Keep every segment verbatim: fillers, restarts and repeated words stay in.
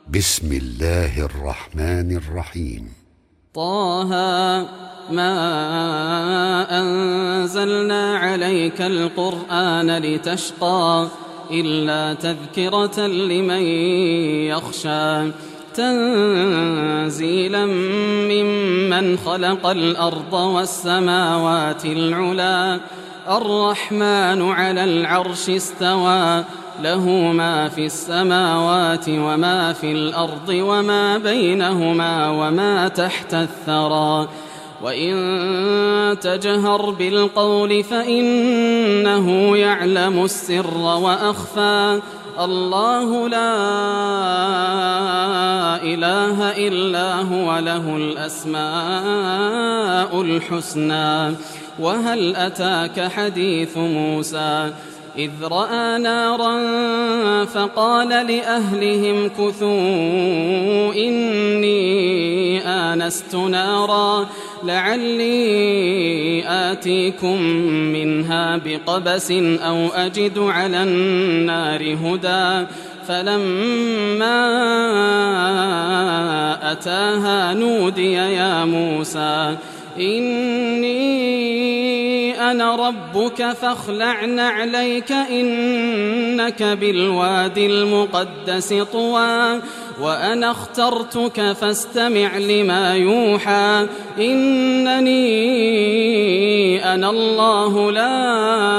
بسم الله الرحمن الرحيم. طه ما أنزلنا عليك القرآن لتشقى إلا تذكرة لمن يخشى تنزيلا ممن خلق الأرض والسماوات العلى الرحمن على العرش استوى له ما في السماوات وما في الأرض وما بينهما وما تحت الثرى وإن تجهر بالقول فإنه يعلم السر وأخفى الله لا إله إلا هو له الأسماء الحسنى. وهل أتاك حديث موسى إذ رأى نارا فقال لأهلهم كثوا إني آنست نارا لعلي آتيكم منها بقبس أو أجد على النار هدى فلما أتاها نودي يا موسى إني أنا ربك فاخلع نعليك إنك بالوادي المقدس طوى وأنا اخترتك فاستمع لما يوحى إنني أنا الله لا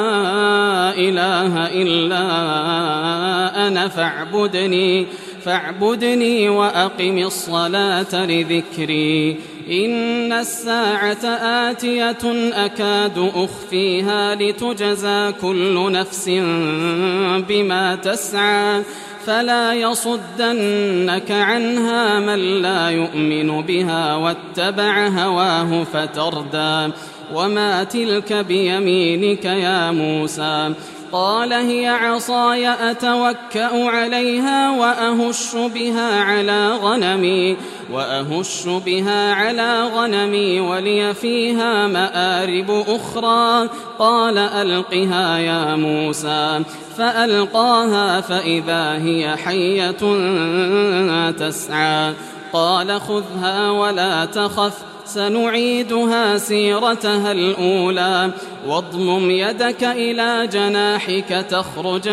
إله إلا أنا فاعبدني فاعبدني وأقم الصلاة لذكري إن الساعة آتية أكاد أخفيها لتجزى كل نفس بما تسعى فلا يصدنك عنها من لا يؤمن بها واتبع هواه فتردى. وما تلك بيمينك يا موسى قال هي عصاي أتوكأ عليها وأهش بها على غنمي وأهش بها على غنمي ولي فيها مآرب أخرى قال ألقها يا موسى فألقاها فإذا هي حية تسعى قال خذها ولا تخف سنعيدها سيرتها الأولى واضمم يدك إلى جناحك تخرج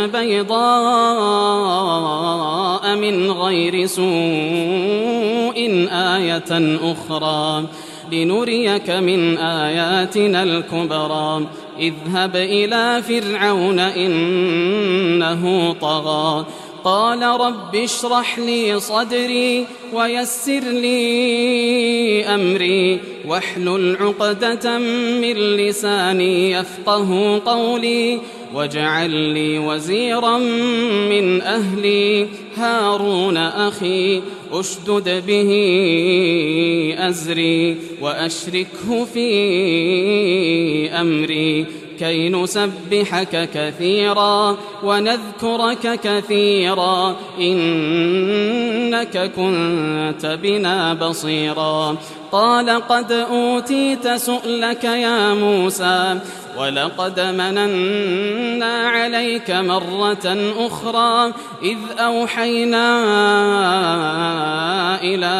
بيضاء من غير سوء آية أخرى لنريك من آياتنا الكبرى اذهب إلى فرعون إنه طغى قال رب اشرح لي صدري ويسر لي أمري واحلل عقدة من لساني يفقه قولي واجعل لي وزيرا من أهلي هارون أخي أشدد به أزري وأشركه في أمري كي نسبحك كثيرا ونذكرك كثيرا إنك كنت بنا بصيرا قال قد أوتيت سؤلك يا موسى ولقد مننا عليك مرة أخرى إذ أوحينا إلى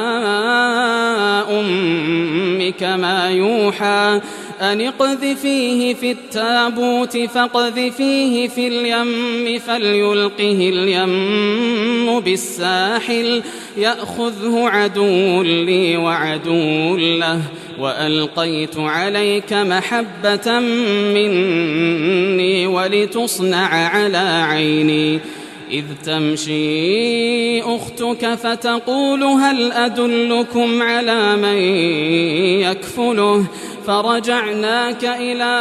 أمك ما يوحى أن اقذفيه في التابوت فاقذفيه في اليم فليلقه اليم بالساحل يأخذه عدو لي وعدو له وألقيت عليك محبة مني ولتصنع على عيني إذ تمشي أختك فتقول هل أدلكم على من يكفله فرجعناك إلى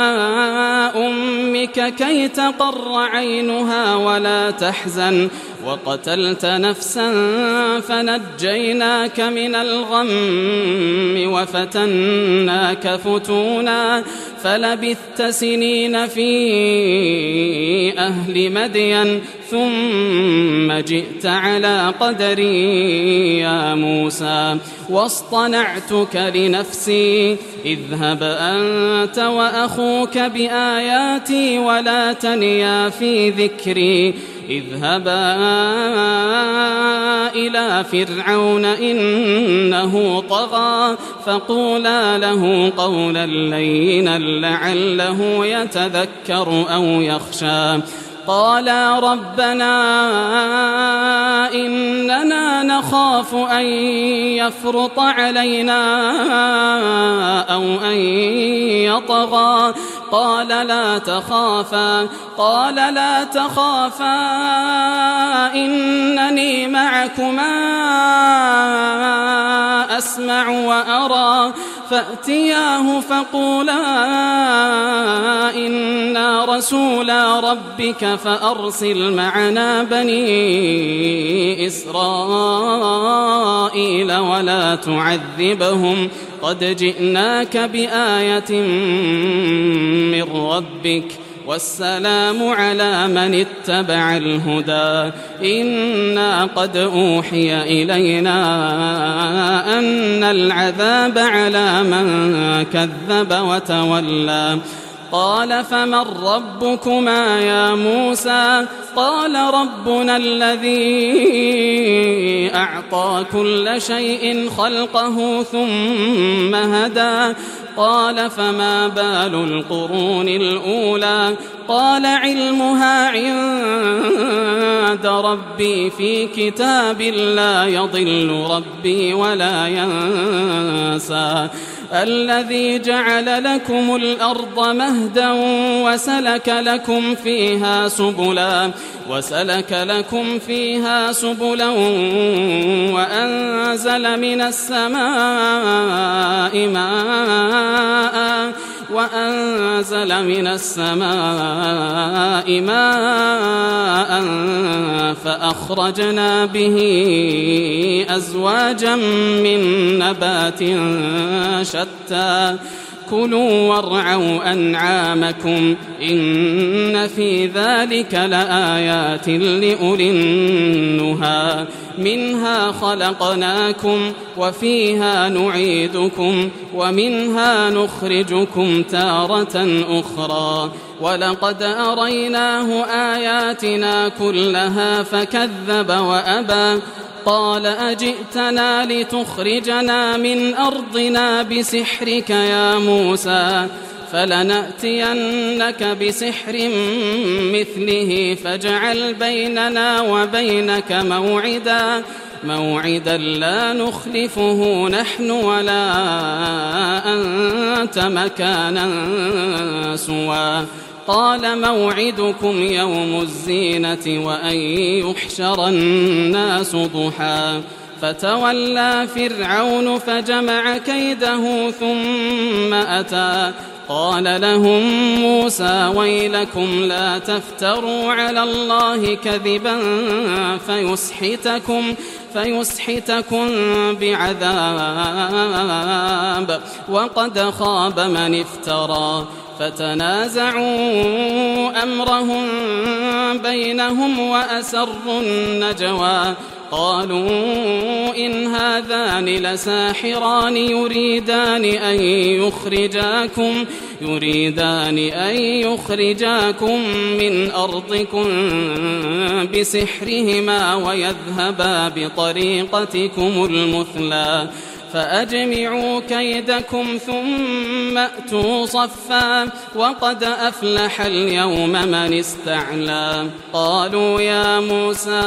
أمك كي تقر عينها ولا تحزن وقتلت نفسا فنجيناك من الغم وفتناك فتونا فلبثت سنين في أهل مدين ثم جئت على قدري يا موسى واصطنعتك لنفسي اذهب أنت وأخوك بآياتي ولا تنيا في ذكري اذهبا إلى فرعون إنه طغى فقولا له قولا لينا لعله يتذكر أو يخشى. قالا ربنا إننا نخاف أن يفرط علينا أو أن يطغى. قال لا تخافا قال لا تخافا إنني معكما أسمع وأرى. فأتياه فقولا إنا رسولا ربك فأرسل معنا بني إسرائيل ولا تعذبهم قد جئناك بآية من ربك والسلام على من اتبع الهدى. إنا قد أوحي إلينا أن العذاب على من كذب وتولى. قال فمن ربكما يا موسى؟ قال ربنا الذي أعطى كل شيء خلقه ثم هدى. قال فما بال القرون الأولى؟ قال علمها عند ربي في كتاب لا يضل ربي ولا ينسى. الذي جعل لكم الأرض مهدا وسلك لكم فيها سبلا وسلك لكم فيها سبلا وأنزل من السماء ماء وأنزل من السماء ماء فأخرجنا به أزواجا من نبات شتى. كلوا وارعوا أنعامكم إن في ذلك لآيات لأولي النهى. منها خلقناكم وفيها نعيدكم ومنها نخرجكم تارة أخرى. ولقد أريناه آياتنا كلها فكذب وأبى. قال أجئتنا لتخرجنا من أرضنا بسحرك يا موسى؟ فلنأتينك بسحر مثله فاجعل بيننا وبينك موعدا موعدا لا نخلفه نحن ولا أنت مكانا سوى. قال موعدكم يوم الزينة وأن يحشر الناس ضحى. فتولى فرعون فجمع كيده ثم أتى. قال لهم موسى ويلكم لا تفتروا على الله كذبا فيسحتكم فيسحتكم بعذاب وقد خاب من افترى. فتنازعوا أمرهم بينهم وأسروا النجوى. قالوا إن هذان لساحران يريدان أن يخرجاكم يريدان أن يخرجاكم من أرضكم بسحرهما ويذهبا بطريقتكم المثلى. فأجمعوا كيدكم ثم أتوا صفا وقد أفلح اليوم من استعلى. قالوا يا موسى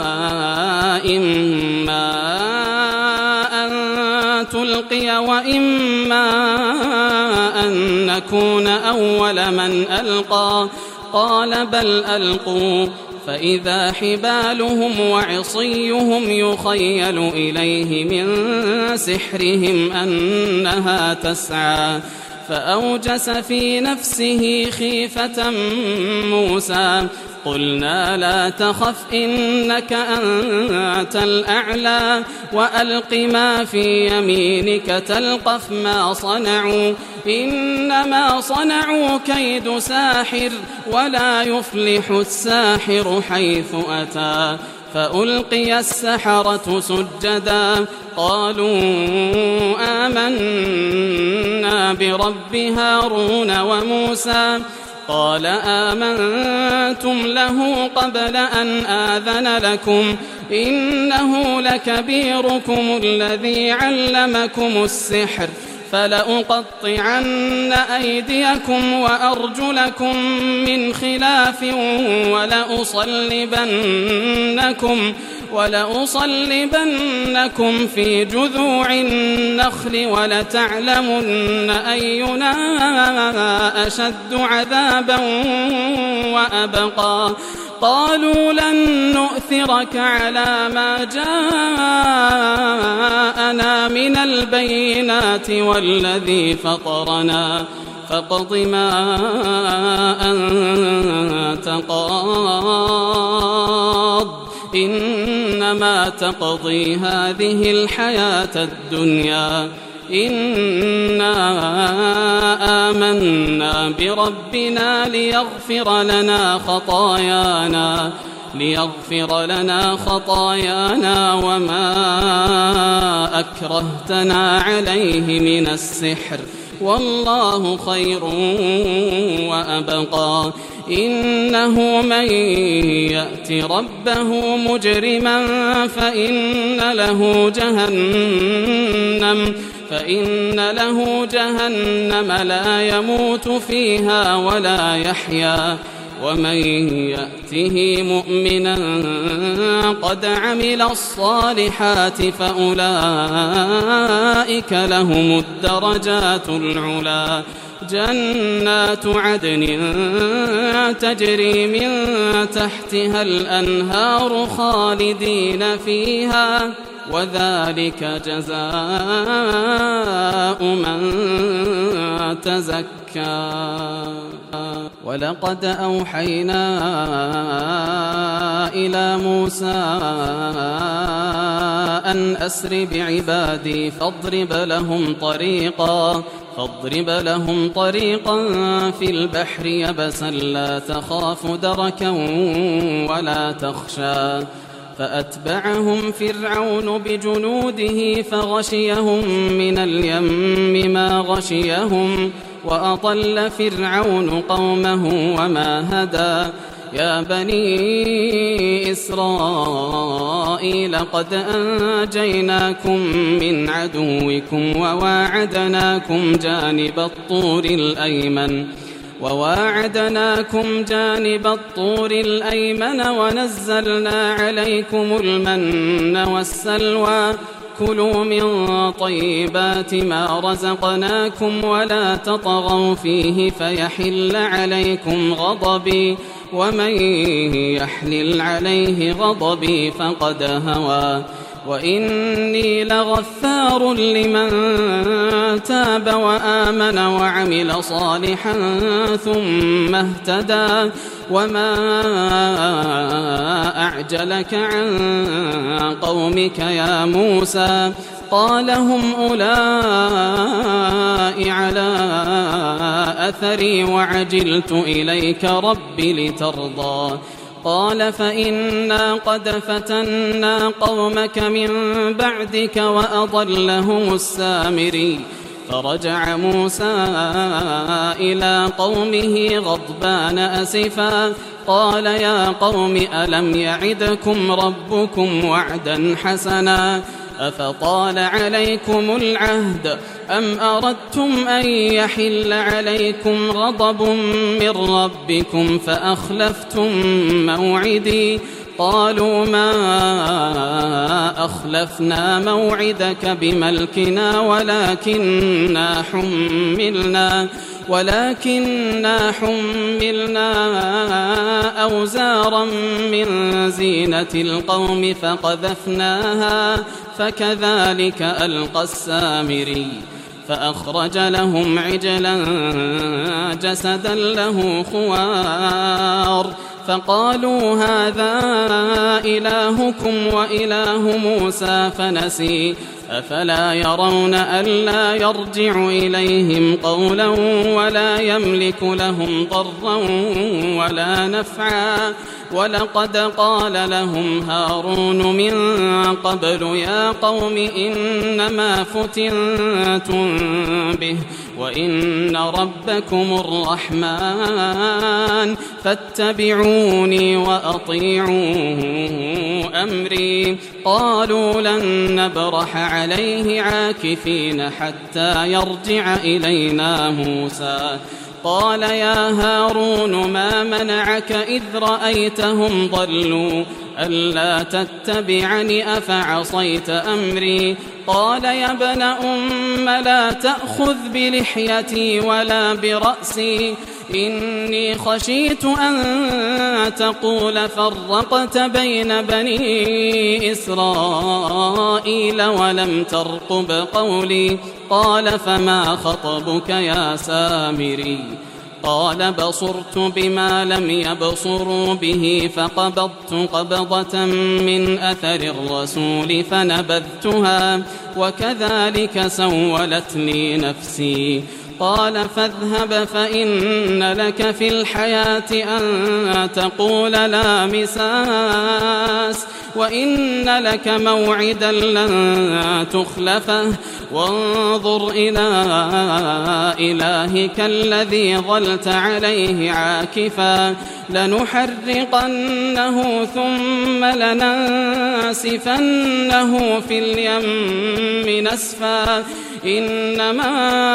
إما أن تلقي وإما أن نكون أول من ألقى. قال بل ألقوا. فإذا حبالهم وعصيهم يخيل إليه من سحرهم أنها تسعى. فأوجس في نفسه خيفة موسى. قلنا لا تخف إنك أنت الأعلى وألق ما في يمينك تلقف ما صنعوا إنما صنعوا كيد ساحر ولا يفلح الساحر حيث أتى. فألقي السحرة سجدا قالوا آمنا برب هارون وموسى. قال آمنتم له قبل أن آذن لكم إنه لكبيركم الذي علمكم السحر فلأقطعن أيديكم وأرجلكم من خلاف ولأصلبنكم ولأصلبنكم في جذوع النخل ولتعلمن أينا أشد عذابا وأبقى قالوا لن نؤثرك على ما جاءنا من البينات والذي فطرنا فاقض ما أنت قاض إنما تقضي هذه الحياة الدنيا إنا آمنا بربنا ليغفر لنا خطايانا ليغفر لنا خطايانا وما أكرهتنا عليه من السحر والله خير وأبقى إنه من يأت ربه مجرما فإن له جهنم فإن له جهنم لا يموت فيها ولا يحيا ومن يأته مؤمنا قد عمل الصالحات فأولئك لهم الدرجات العلى جنات عدن تجري من تحتها الأنهار خالدين فيها وذلك جزاء من تزكى ولقد أوحينا إلى موسى أن أسر بعبادي فاضرب لهم طريقا فاضرب لهم طريقا في البحر يبسا لا تخاف دركا ولا تخشى فأتبعهم فرعون بجنوده فغشيهم من اليم ما غشيهم وأضل فرعون قومه وما هدى يا بني إسرائيل قد أنجيناكم من عدوكم وواعدناكم جانب الطور الأيمن وواعدناكم جانب الطور الأيمن ونزلنا عليكم المن والسلوى كلوا من طيبات ما رزقناكم ولا تطغوا فيه فيحل عليكم غضبي ومن يحلل عليه غضبي فقد هوى وإني لغفار لمن تاب وآمن وعمل صالحا ثم اهتدى وما أعجلك عن قومك يا موسى قال هم أولئك على أثري وعجلت إليك رب لترضى قال فإنا قد فتنا قومك من بعدك وأضلهم السامري فرجع موسى إلى قومه غضبان أسفا قال يا قوم ألم يعدكم ربكم وعدا حسنا أفطال عليكم العهد أم أردتم أن يحل عليكم غضب من ربكم فأخلفتم موعدي قالوا ما أخلفنا موعدك بملكنا ولكننا حملنا ولكننا حملنا أوزارا من زينة القوم فقذفناها فكذلك ألقى السامري فأخرج لهم عجلا جسدا له خوار فقالوا هذا إلهكم وإله موسى فنسي أفلا يرون ألا يرجع إليهم قولا ولا يملك لهم ضرا ولا نفعا ولقد قال لهم هارون من قبل يا قوم إنما فتنتم به وإن ربكم الرحمن فاتبعوني وأطيعوا أمري. قالوا لن نبرح عليه عاكفين حتى يرجع إلينا موسى. قال يا هارون ما منعك إذ رأيتهم ضلوا ألا تتبعني أفعصيت أمري؟ قال يا ابن أم لا تأخذ بلحيتي ولا برأسي إني خشيت أن تقول فرقت بين بني إسرائيل ولم ترقب قولي. قال فما خطبك يا سامري؟ قال بصرت بما لم يبصروا به فقبضت قبضة من أثر الرسول فنبذتها وكذلك سولت لي نفسي. قال فاذهب فإن لك في الحياة أن تقول لا مساس وإن لك موعدا لن تخلفه وانظر إلى إلهك الذي ظلت عليه عاكفا لنحرقنه ثم لننسفنه في اليم نسفا إنما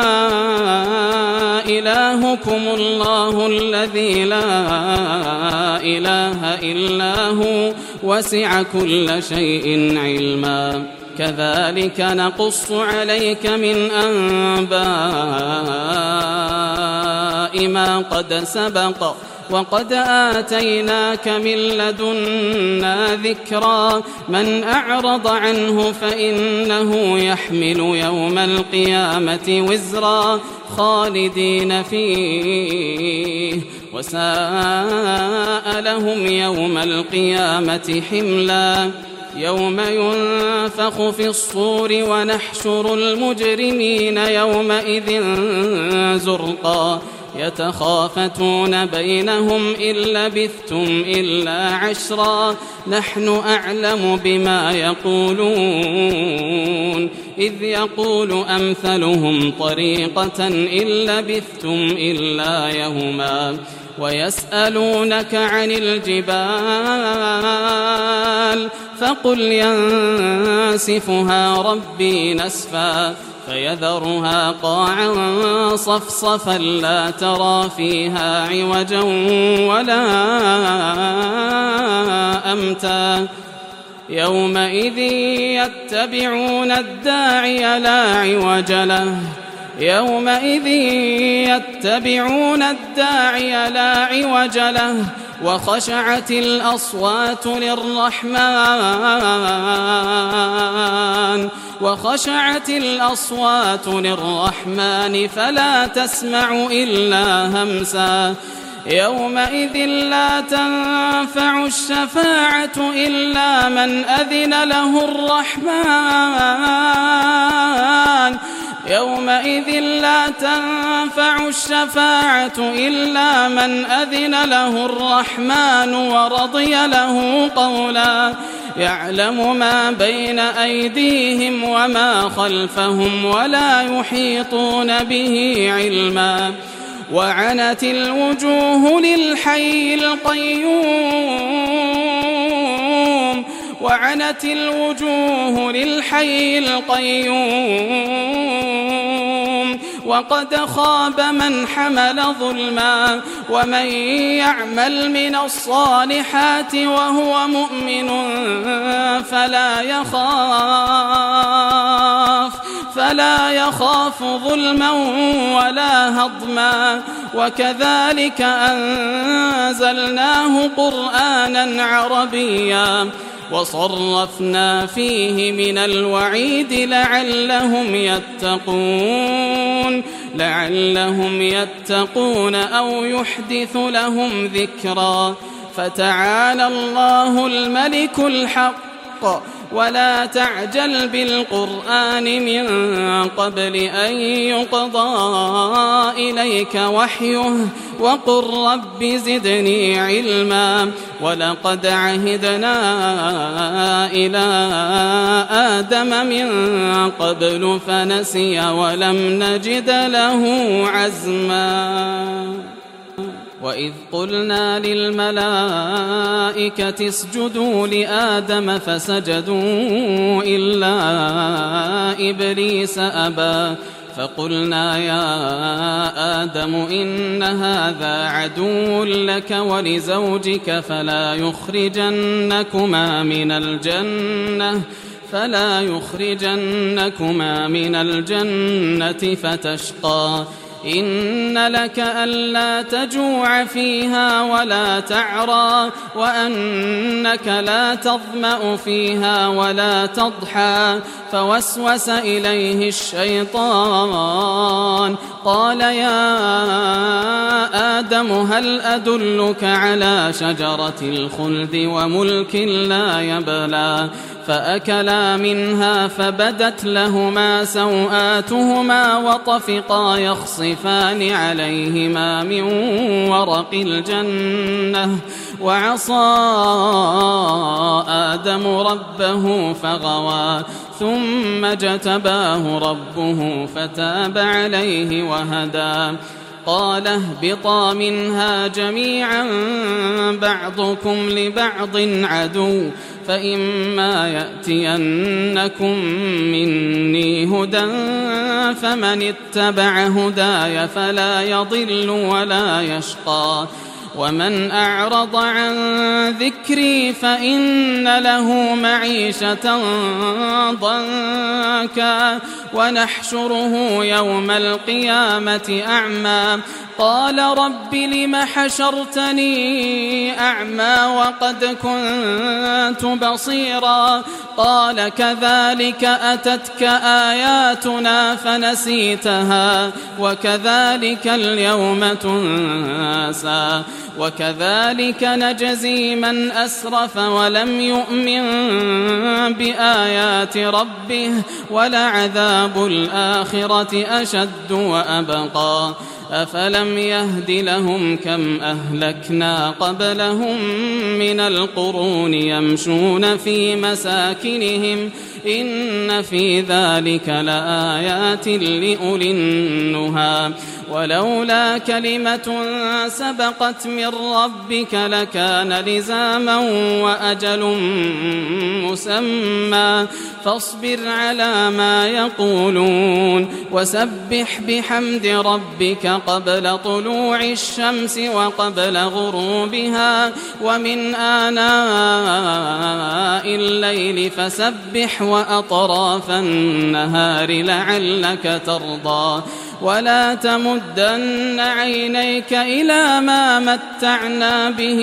إلهكم الله الذي لا إله إلا هو وسع كل شيء علما. كذلك نقص عليك من أنباء ما قد سبق وقد آتيناك من لدنا ذكرا. من أعرض عنه فإنه يحمل يوم القيامة وزرا خالدين فيه وساء لهم يوم القيامة حملا. يوم ينفخ في الصور ونحشر المجرمين يومئذ زرقا يتخافتون بينهم إن لبثتم إلا عشرا نحن أعلم بما يقولون إذ يقول أمثلهم طريقة إن لبثتم إلا يوما. ويسألونك عن الجبال فقل ينسفها ربي نسفا فيذرها قاعا صفصفا لا ترى فيها عوجا ولا أمتا. يومئذ يتبعون الداعي لا عوج له يومئذ يتبعون الداعي لا عوج له وخشعت الأصوات للرحمن وخشعت الأصوات للرحمن فلا تسمع إلا همسا. يومئذ لا تنفع الشفاعة إلا من أذن له الرحمن يومئذ لا تنفع الشفاعة إلا من أذن له الرحمن ورضي له قولا. يعلم ما بين أيديهم وما خلفهم ولا يحيطون به علما. وعنت الوجوه للحي القيوم وعنت الوجوه للحي القيوم وقد خاب من حمل ظلما. ومن يعمل من الصالحات وهو مؤمن فلا يخاف فلا يخاف ظلما ولا هضما. وكذلك أنزلناه قرآنا عربيا وصرفنا فيه من الوعيد لعلهم يتقون لعلهم يتقون أو يحدث لهم ذكرا. فتعالى الله الملك الحق ولا تعجل بالقرآن من قبل أن يقضى إليك وحيه وقل رب زدني علما ولقد عهدنا إلى آدم من قبل فنسي ولم نجد له عزما وإذ قلنا للملائكة اسجدوا لآدم فسجدوا إلا إبليس أبى فقلنا يا آدم إن هذا عدو لك ولزوجك فلا يخرجنكما من الجنة فلا يخرجنكما من الجنة فتشقى إن لك ألا تجوع فيها ولا تعرى وأنك لا تظمأ فيها ولا تضحى فوسوس إليه الشيطان قال يا آدم هل أدلك على شجرة الخلد وملك لا يبلى فأكلا منها فبدت لهما سوآتهما وطفقا يخصفان عليهما من ورق الجنة وعصى آدم ربه فغوى ثم اجتباه ربه فتاب عليه وهدى قال اهبطا منها جميعا بعضكم لبعض عدو فإما يأتينكم مني هدى فمن اتبع هداي فلا يضل ولا يشقى ومن أعرض عن ذكري فإن له معيشة ضنكا ونحشره يوم القيامة أعمى قال رب لم حشرتني أعمى وقد كنت بصيرا قال كذلك أتتك آياتنا فنسيتها وكذلك اليوم تنسى وكذلك نجزي من أسرف ولم يؤمن بآيات ربه ولعذاب الآخرة أشد وأبقى أفلم يهد لهم كم أهلكنا قبلهم من القرون يمشون في مساكنهم إن في ذلك لآيات لأولي النهى ولولا كلمة سبقت من ربك لكان لزاما وأجل مسمى فاصبر على ما يقولون وسبح بحمد ربك قبل طلوع الشمس وقبل غروبها ومن آناء الليل فسبح وأطراف النهار لعلك ترضى ولا تمدن عينيك إلى ما متعنا به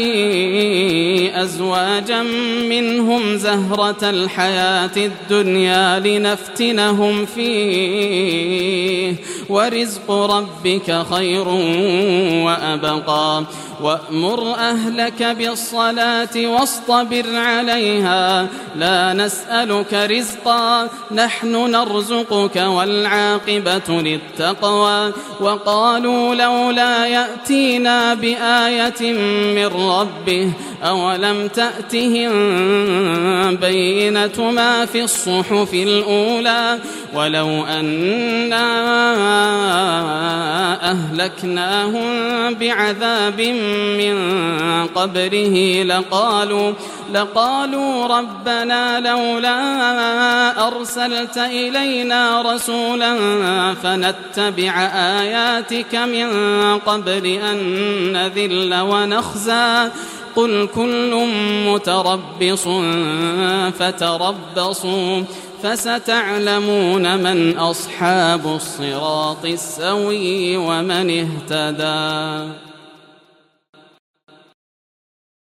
أزواجا منهم زهرة الحياة الدنيا لنفتنهم فيه ورزق ربك خير وأبقى وأمر أهلك بالصلاة واصطبر عليها لا نسألك رزقا نحن نرزقك والعاقبة للتقوى وقالوا لولا يأتينا بآية من ربه أولم تأتهم بينة ما في الصحف الأولى ولو أنا أهلكناهم بعذاب من قبله لقالوا لقالوا ربنا لولا أرسلت إلينا رسولا فنتبع آياتك من قبل أن نذل ونخزى قل كل متربص فتربصوا فستعلمون من أصحاب الصراط السوي ومن اهتدى.